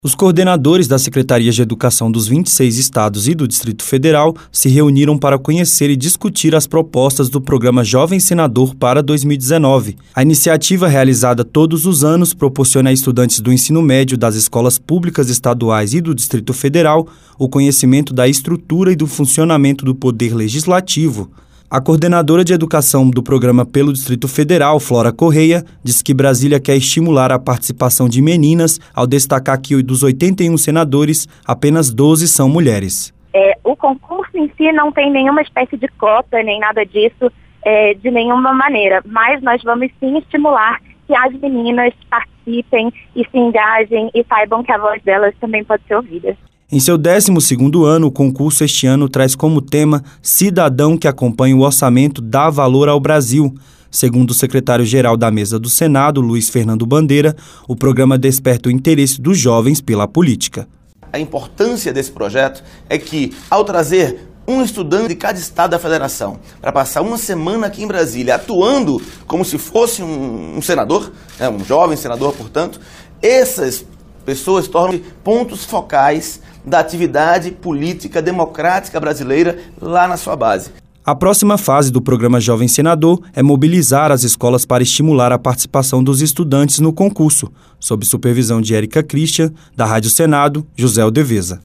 Os coordenadores das Secretarias de Educação dos 26 estados e do Distrito Federal se reuniram para conhecer e discutir as propostas do programa Jovem Senador para 2019. A iniciativa, realizada todos os anos, proporciona a estudantes do ensino médio das escolas públicas estaduais e do Distrito Federal o conhecimento da estrutura e do funcionamento do Poder Legislativo. A coordenadora de educação do programa pelo Distrito Federal, Flora Correia, diz que Brasília quer estimular a participação de meninas, ao destacar que dos 81 senadores, apenas 12 são mulheres. O concurso em si não tem nenhuma espécie de cota, nem nada disso, de nenhuma maneira, mas nós vamos sim estimular que as meninas participem e se engajem e saibam que a voz delas também pode ser ouvida. Em seu 12º ano, o concurso este ano traz como tema Cidadão que acompanha o orçamento dá valor ao Brasil. Segundo o secretário-geral da Mesa do Senado, Luiz Fernando Bandeira, o programa desperta o interesse dos jovens pela política. A importância desse projeto é que, ao trazer um estudante de cada estado da federação para passar uma semana aqui em Brasília, atuando como se fosse um senador, um jovem senador, portanto, essas pessoas tornam pontos focais da atividade política democrática brasileira lá na sua base. A próxima fase do programa Jovem Senador é mobilizar as escolas para estimular a participação dos estudantes no concurso, sob supervisão de Érica Christian, da Rádio Senado, José Aldeveza.